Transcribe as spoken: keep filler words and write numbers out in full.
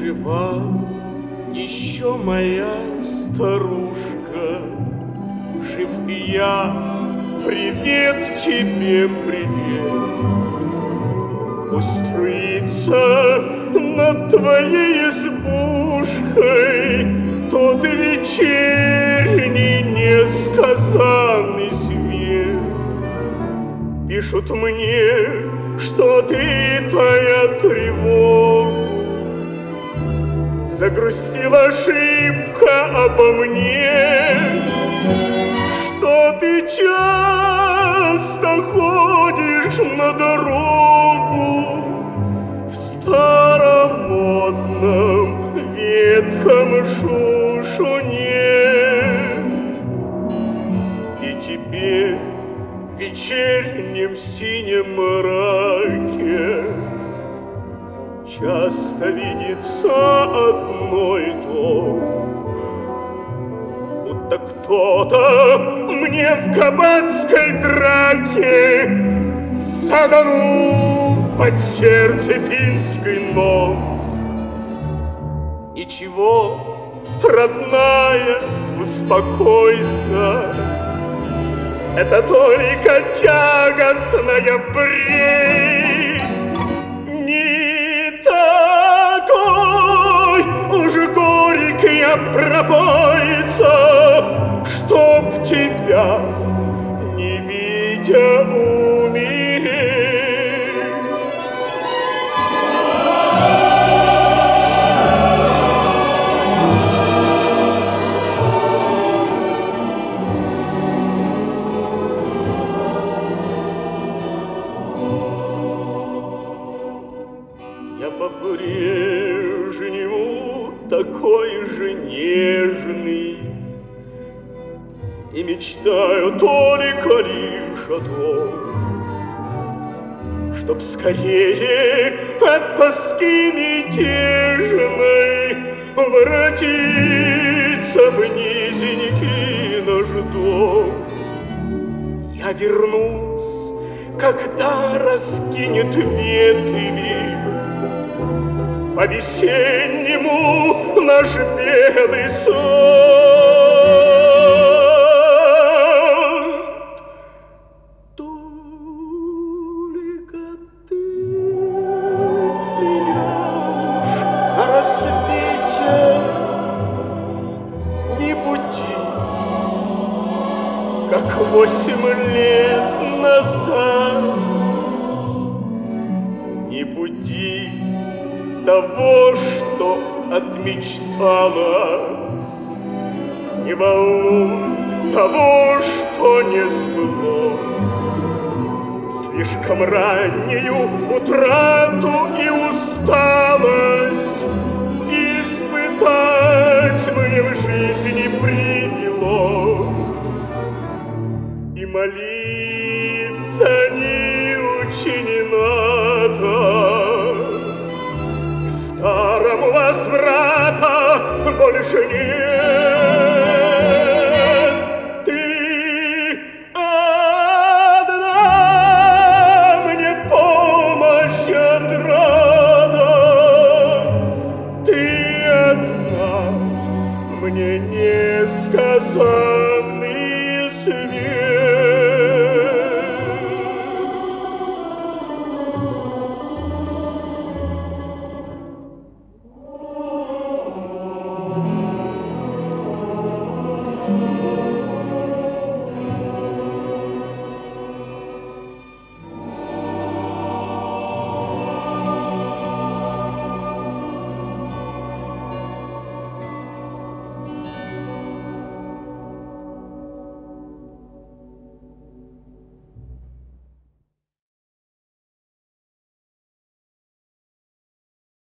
жива еще моя старушка, жив и я, привет тебе, привет. Пусть струится над твоей избушкой тот вечерний несказанный свет. Пишут мне, что ты, тая тревогу, загрустила шибко обо мне, что ты часто ходишь на дорогу в старомодном ветхом шушуне. И теперь в вечернем синем мраке часто видится одно и то, будто кто-то мне в кабацкой драке заданул под сердце финский нож. Ничего, родная, успокойся, это только тягостная бредь. Не такой уж горький пропойца, чтоб тебя, не видя, умереть. Я по-прежнему такой же нежный и мечтаю только лишь о том, чтоб скорее от тоски мятежной воротиться в низенький наш дом. Я вернусь, когда раскинет ветви по-весеннему наш белый сад. Только ты меня уж на рассвете не буди, как восемь лет назад. Не буди того, что отмечталось, не волнуй того, что не сбылось. Слишком раннюю утрату и усталость испытать мне в жизни привелось. И молиться не учи надо, старому возврата больше нет.